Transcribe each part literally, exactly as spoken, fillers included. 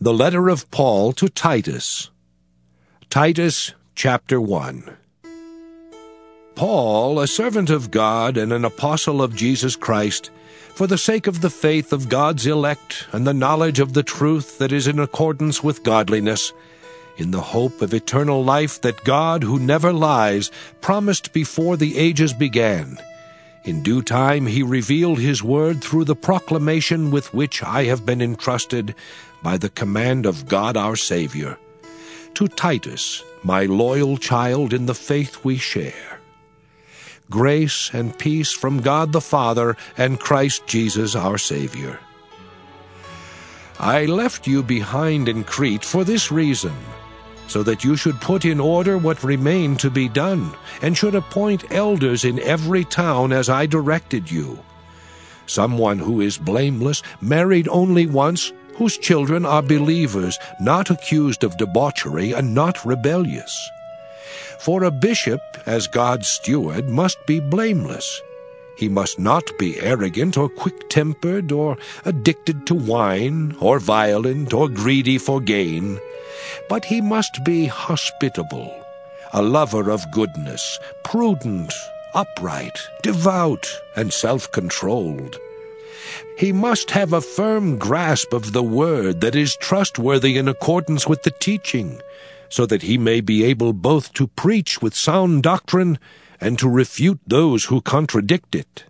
The letter of Paul to Titus. Titus chapter one. Paul, a servant of God and an apostle of Jesus Christ, for the sake of the faith of God's elect and the knowledge of the truth that is in accordance with godliness, in the hope of eternal life that God, who never lies, promised before the ages began. In due time he revealed his word through the proclamation with which I have been entrusted by the command of God our Savior. To Titus, my loyal child in the faith we share. Grace and peace from God the Father and Christ Jesus our Savior. I left you behind in Crete for this reason, so that you should put in order what remained to be done, and should appoint elders in every town as I directed you. Someone who is blameless, married only once, whose children are believers, not accused of debauchery, and not rebellious. For a bishop, as God's steward, must be blameless. He must not be arrogant or quick-tempered or addicted to wine or violent or greedy for gain, but he must be hospitable, a lover of goodness, prudent, upright, devout, and self-controlled. He must have a firm grasp of the word that is trustworthy in accordance with the teaching, so that he may be able both to preach with sound doctrine and to refute those who contradict it.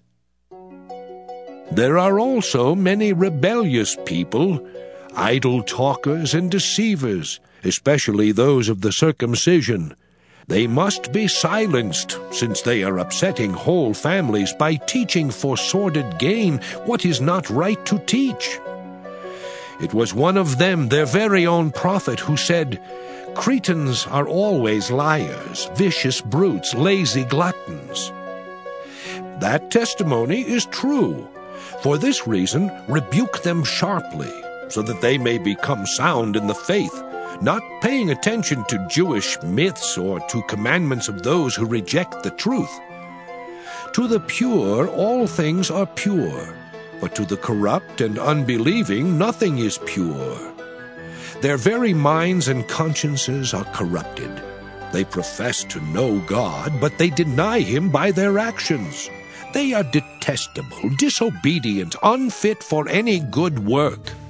There are also many rebellious people, idle talkers and deceivers, especially those of the circumcision. They must be silenced, since they are upsetting whole families by teaching for sordid gain what is not right to teach. It was one of them, their very own prophet, who said, "Cretans are always liars, vicious brutes, lazy gluttons." That testimony is true. For this reason, rebuke them sharply, so that they may become sound in the faith, not paying attention to Jewish myths or to commandments of those who reject the truth. To the pure all things are pure, but to the corrupt and unbelieving nothing is pure. Their very minds and consciences are corrupted. They profess to know God, but they deny Him by their actions. They are detestable, disobedient, unfit for any good work.